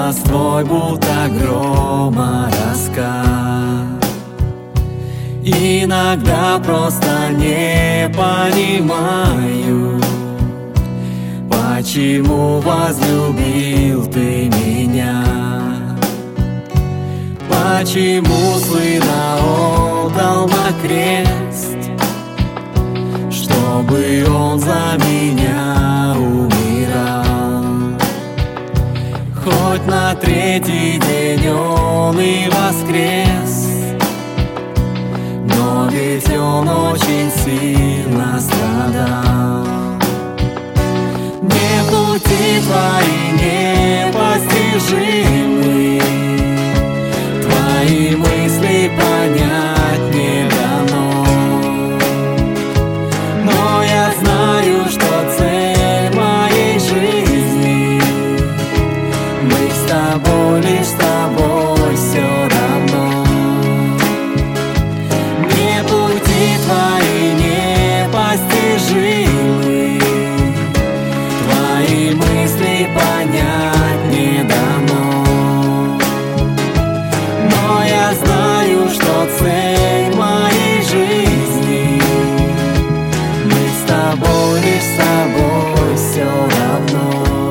голос твой будто грома раскат. Иногда просто не понимаю, почему возлюбил ты меня, почему сына отдал на крест, чтобы он за меня умирал. Хоть на третий день он и воскрес, но ведь он очень сильно страдал. Не пути твои непостижимы, твои мысли понять не дано. Но я знаю, что цель моей жизни, быть с тобой, лишь с тобой все равно. Не пути твои непостижимы, твои мысли понять не дано. Но я знаю, что цель моей жизни, быть с тобой, лишь с тобой все равно.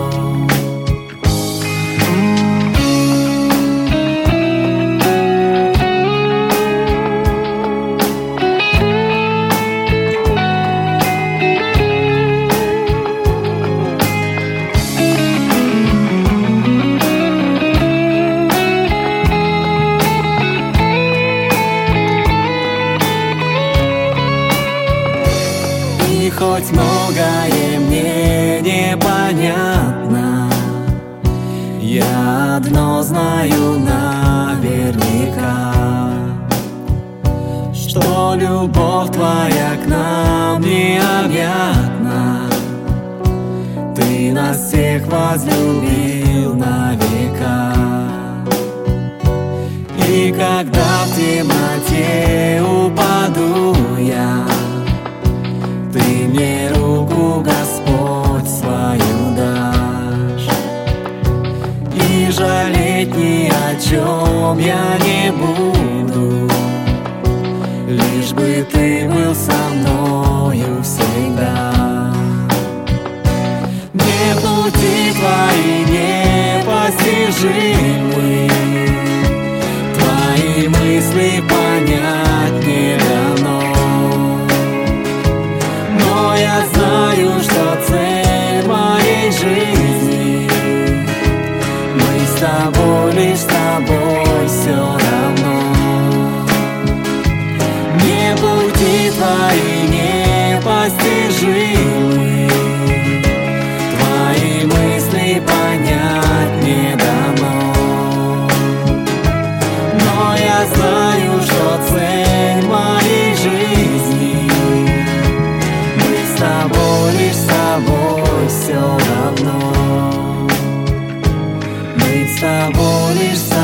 Хоть многое мне непонятно, я одно знаю наверняка, что любовь твоя к нам необъятна. Ты нас всех возлюбил на века. И когда в темноте упаду я, ты мне руку, Господь, свою дашь. И жалеть ни о чем я не буду, лишь бы ты был со мною всегда. Не пути твои непостижимы, твои мысли понять не дано. Но я знаю, что цель моей жизни, мы с тобой, лишь с тобой все равно. Не пути твои непостижимы, твои мысли понять не дано. Но я знаю, что цель моей жизни, с тобой, лишь с тобой все равно. Быть с тобой, лишь с